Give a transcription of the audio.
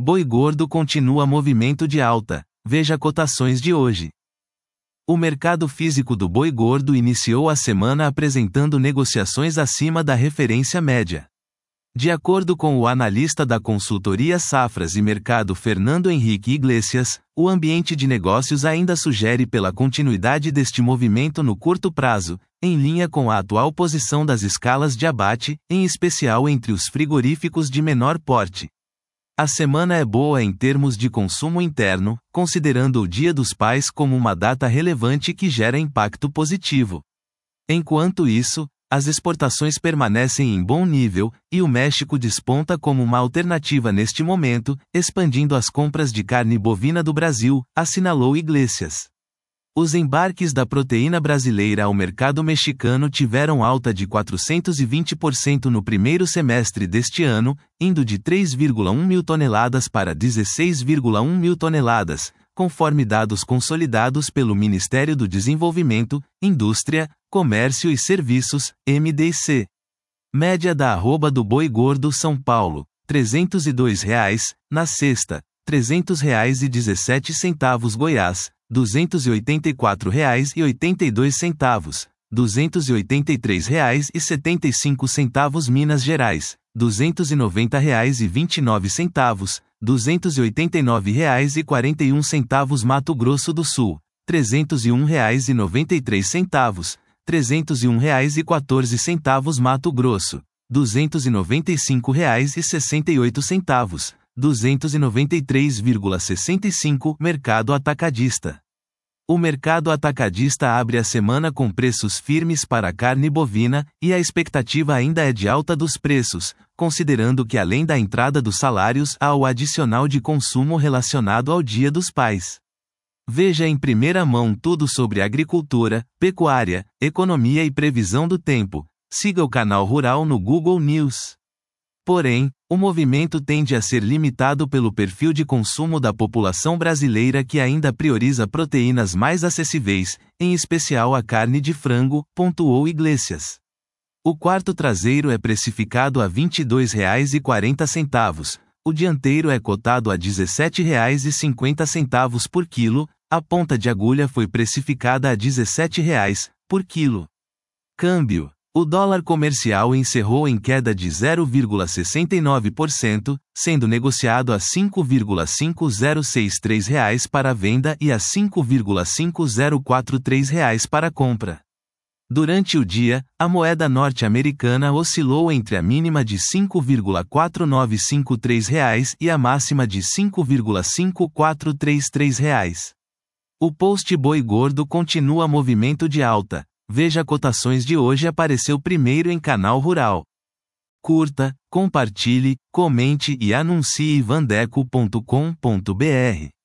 Boi gordo continua movimento de alta. Veja cotações de hoje. O mercado físico do boi gordo iniciou a semana apresentando negociações acima da referência média. De acordo com o analista da consultoria Safras e Mercado Fernando Henrique Iglesias, o ambiente de negócios ainda sugere pela continuidade deste movimento no curto prazo, em linha com a atual posição das escalas de abate, em especial entre os frigoríficos de menor porte. A semana é boa em termos de consumo interno, considerando o Dia dos Pais como uma data relevante que gera impacto positivo. Enquanto isso, as exportações permanecem em bom nível, e o México desponta como uma alternativa neste momento, expandindo as compras de carne bovina do Brasil, assinalou Iglesias. Os embarques da proteína brasileira ao mercado mexicano tiveram alta de 420% no primeiro semestre deste ano, indo de 3,1 mil toneladas para 16,1 mil toneladas, conforme dados consolidados pelo Ministério do Desenvolvimento, Indústria, Comércio e Serviços, MDC. Média da arroba do boi gordo São Paulo, R$ 302,00, na sexta, R$ 300,17 Goiás, R$ 284,82, R$ 283,75 Minas Gerais, R$ 290,29, R$ 289,41 Mato Grosso do Sul, R$ 301,93, R$ 301,14 Mato Grosso, R$ 295,68, R$ 293,65 Mercado Atacadista. O mercado atacadista abre a semana com preços firmes para a carne bovina, e a expectativa ainda é de alta dos preços, considerando que além da entrada dos salários há o adicional de consumo relacionado ao Dia dos Pais. Veja em primeira mão tudo sobre agricultura, pecuária, economia e previsão do tempo. Siga o canal Rural no Google News. Porém, o movimento tende a ser limitado pelo perfil de consumo da população brasileira que ainda prioriza proteínas mais acessíveis, em especial a carne de frango, pontuou Iglesias. O quarto traseiro é precificado a R$ 22,40, o dianteiro é cotado a R$ 17,50 por quilo, a ponta de agulha foi precificada a R$ 17,00 por quilo. Câmbio. O dólar comercial encerrou em queda de 0,69%, sendo negociado a R$ 5,5063 para a venda e a R$ 5,5043 para a compra. Durante o dia, a moeda norte-americana oscilou entre a mínima de R$ 5,4953 e a máxima de R$ 5,5433. O post boi gordo continua movimento de alta. Veja cotações de hoje apareceu primeiro em Canal Rural. Curta, compartilhe, comente e anuncie vandeco.com.br.